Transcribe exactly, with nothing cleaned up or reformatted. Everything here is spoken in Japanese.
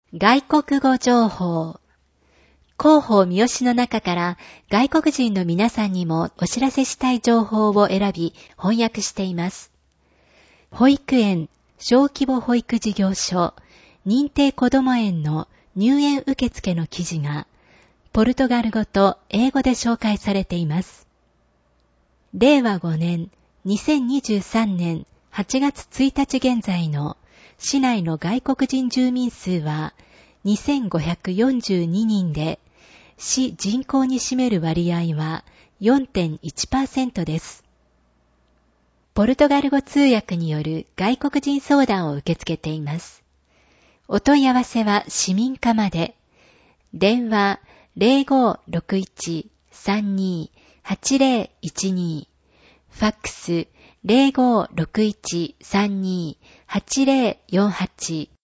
外国語情報。広報三好の中から外国人の皆さんにもお知らせしたい情報を選び翻訳しています。保育園、小規模保育事業所、認定こども園の入園受付の記事がポルトガル語と英語で紹介されています。れいわごねん、にせんにじゅうさんねんはちがつついたち現在の市内の外国人住民数はにせんごひゃくよんじゅうににんで、市人口に占める割合は よんてんいちパーセント です。ポルトガル語通訳による外国人相談を受け付けています。お問い合わせは市民課まで。電話 ゼロごろくいち さんに はちゼロいちに、ファックス ゼロごろくいち さんに はちゼロよんはち